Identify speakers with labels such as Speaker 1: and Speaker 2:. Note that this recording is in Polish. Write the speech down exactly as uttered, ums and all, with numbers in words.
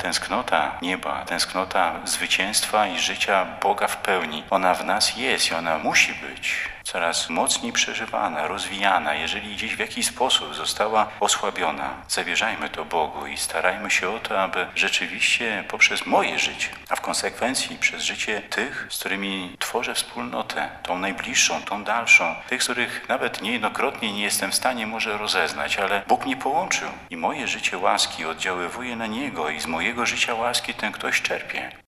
Speaker 1: tęsknota nieba, tęsknota zwycięstwa i życia Boga w pełni, ona w nas jest i ona musi być coraz mocniej przeżywana, rozwijana. Jeżeli gdzieś w jakiś sposób została osłabiona, zawierzajmy to Bogu i starajmy się o to, aby rzeczywiście poprzez moje życie, a w konsekwencji przez życie tych, z którymi tworzę wspólnotę, tą najbliższą, tą dalszą, tych, z których nawet niejednokrotnie nie jestem w stanie może rozeznać, ale Bóg mnie połączył i moje życie łaski oddziaływuje na niego i z mojego życia łaski ten ktoś czerpie.